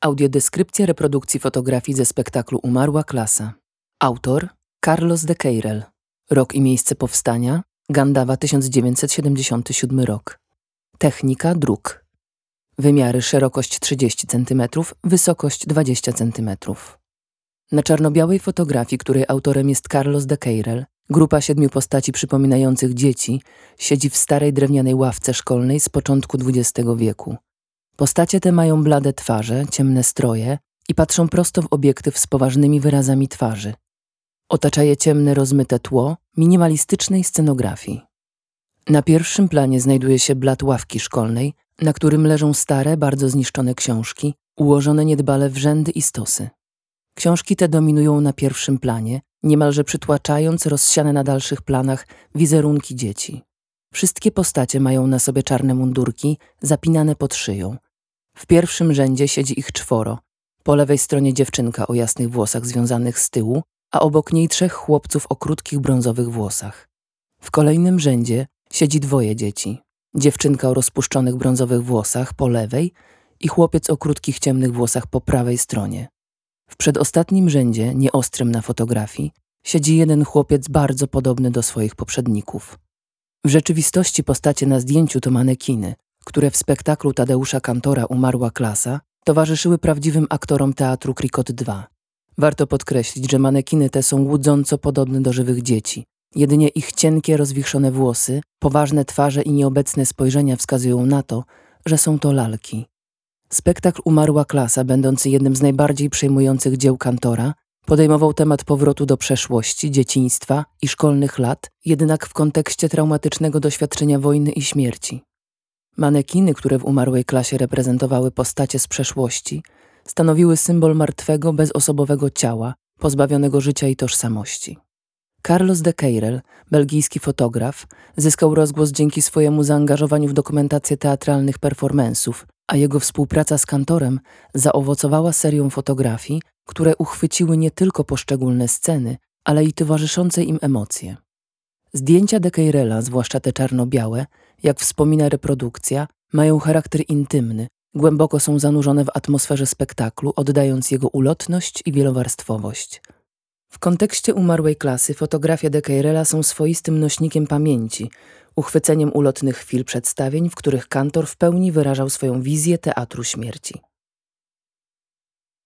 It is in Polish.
Audiodeskrypcja reprodukcji fotografii ze spektaklu Umarła klasa. Autor Carlos de Queirel. Rok i miejsce powstania Gandawa 1977 rok. Technika druk. Wymiary: szerokość 30 cm, wysokość 20 cm. Na czarno-białej fotografii, której autorem jest Carlos de Queirel, grupa 7 postaci przypominających dzieci siedzi w starej drewnianej ławce szkolnej z początku XX wieku. Postacie te mają blade twarze, ciemne stroje i patrzą prosto w obiektyw z poważnymi wyrazami twarzy. Otacza je ciemne, rozmyte tło minimalistycznej scenografii. Na pierwszym planie znajduje się blat ławki szkolnej, na którym leżą stare, bardzo zniszczone książki, ułożone niedbale w rzędy i stosy. Książki te dominują na pierwszym planie, niemalże przytłaczając rozsiane na dalszych planach wizerunki dzieci. Wszystkie postacie mają na sobie czarne mundurki, zapinane pod szyją. W pierwszym rzędzie siedzi ich 4. Po lewej stronie dziewczynka o jasnych włosach związanych z tyłu, a obok niej 3 chłopców o krótkich brązowych włosach. W kolejnym rzędzie siedzi 2 dzieci. Dziewczynka o rozpuszczonych brązowych włosach po lewej i chłopiec o krótkich ciemnych włosach po prawej stronie. W przedostatnim rzędzie, nieostrym na fotografii, siedzi 1 chłopiec bardzo podobny do swoich poprzedników. W rzeczywistości postacie na zdjęciu to manekiny, które w spektaklu Tadeusza Kantora Umarła klasa towarzyszyły prawdziwym aktorom teatru Krikot 2. Warto podkreślić, że manekiny te są łudząco podobne do żywych dzieci. Jedynie ich cienkie, rozwichrzone włosy, poważne twarze i nieobecne spojrzenia wskazują na to, że są to lalki. Spektakl Umarła klasa, będący jednym z najbardziej przejmujących dzieł Kantora, podejmował temat powrotu do przeszłości, dzieciństwa i szkolnych lat, jednak w kontekście traumatycznego doświadczenia wojny i śmierci. Manekiny, które w Umarłej klasie reprezentowały postacie z przeszłości, stanowiły symbol martwego, bezosobowego ciała, pozbawionego życia i tożsamości. Carlos de Queirel, belgijski fotograf, zyskał rozgłos dzięki swojemu zaangażowaniu w dokumentację teatralnych performance'ów, a jego współpraca z Kantorem zaowocowała serią fotografii, które uchwyciły nie tylko poszczególne sceny, ale i towarzyszące im emocje. Zdjęcia de Queirela, zwłaszcza te czarno-białe, jak wspomina reprodukcja, mają charakter intymny, głęboko są zanurzone w atmosferze spektaklu, oddając jego ulotność i wielowarstwowość. W kontekście Umarłej klasy fotografie de Queirela są swoistym nośnikiem pamięci, uchwyceniem ulotnych chwil przedstawień, w których Kantor w pełni wyrażał swoją wizję teatru śmierci.